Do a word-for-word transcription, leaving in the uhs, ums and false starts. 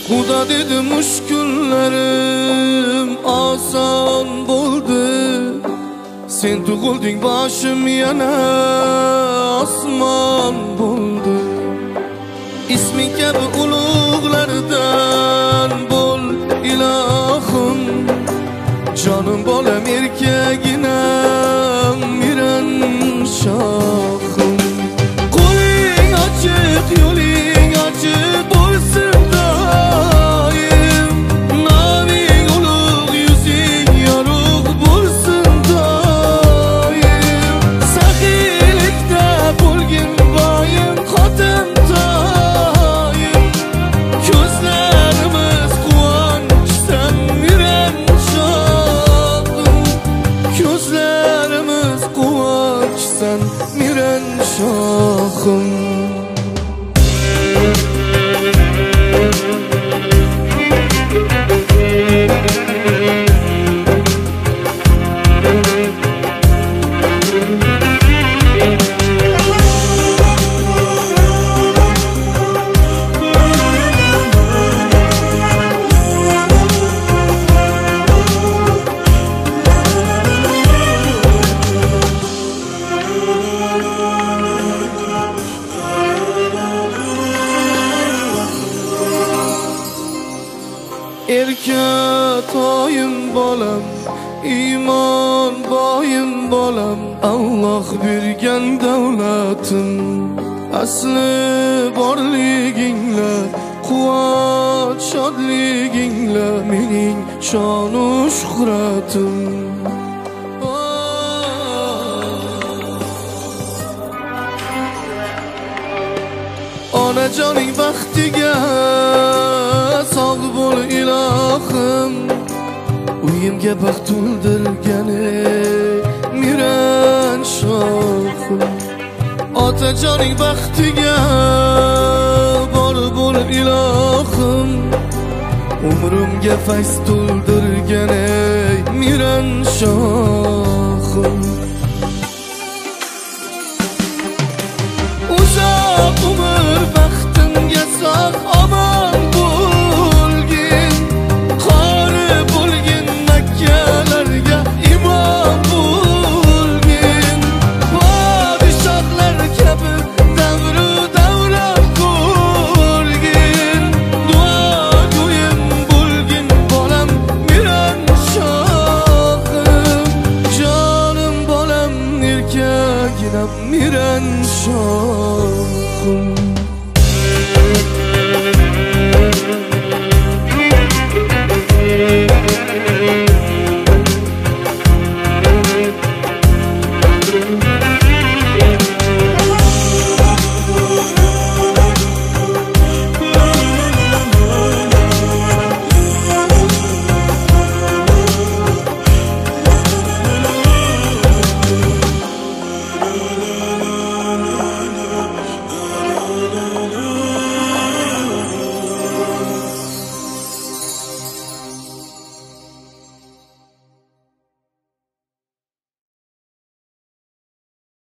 Xudo dedi mushkullarim oson bo'ldi. Sen tug'ilding boshim yana osmon bo'ldi. Isming kabi ulug'lardan bo'l ilohim. Jonim bolam erkaginam miran shohim. Qo'ling ochiq, yo'ling ochiq bo'lsin doim. Noming ulug', yuzing yorug' bo'lsin doim. Saxiylikda bo'lgin boyim, xotin toyim. Ko'zlarimiz quvonchsan miran shohim. Ko'zlarimiz quvonchsan miran shohim. Erka toyim bolam, iymon boyim bolam. Alloh bergan davlatim, asli borligingla, quvonch shodligingla mening shonu shuhratim. Onajoning baxtiga sog' bo'l ilohim. Uyimga baxt to'ldirgani miran shohim. Otajoning baxtiga bor bo'l ilohim. Umrimga fayz to'ldirgani miran shohim.